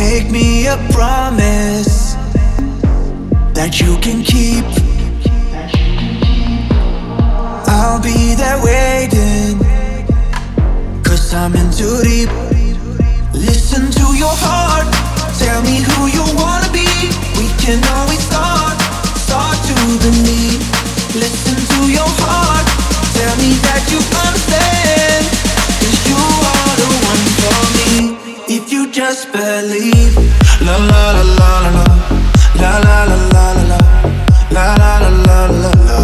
Make me a promise that you can keep. I'll be there waiting, 'cause I'm in too deep. Listen to your heart, tell me who you wanna be. We can always start to believe. Listen to your heart, tell me that you understand, 'cause you are the one for me. If you just believe. La la la la la la, la la la la la, la la la la la la,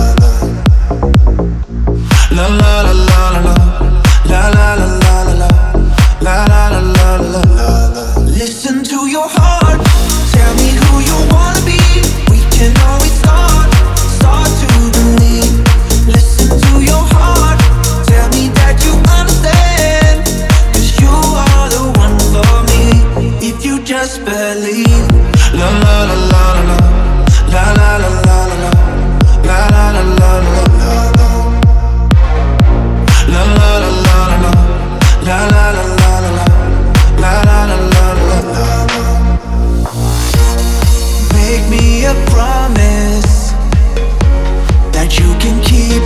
la la la la la, la la la la la, la la la la la la. Listen to your heart, tell me who you wanna be. We can always start to believe. Listen to your heart, tell me that you understand, 'cause you are the one for me. If you just believe. La la la la la, la la la la la, la la la la la la, la la la la la, la la la la la, la la la la la la. Make me a promise that you can keep.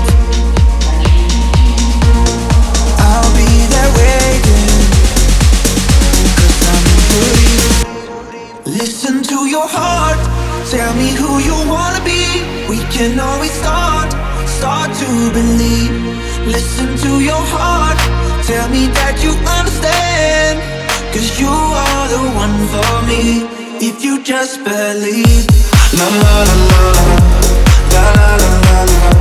I'll be there waiting, 'cause I'm free. Listen to your heart, tell me who you wanna be. We can always start to believe. Listen to your heart, tell me that you understand, 'cause you are the one for me. If you just believe. La la la la la, la la la la la.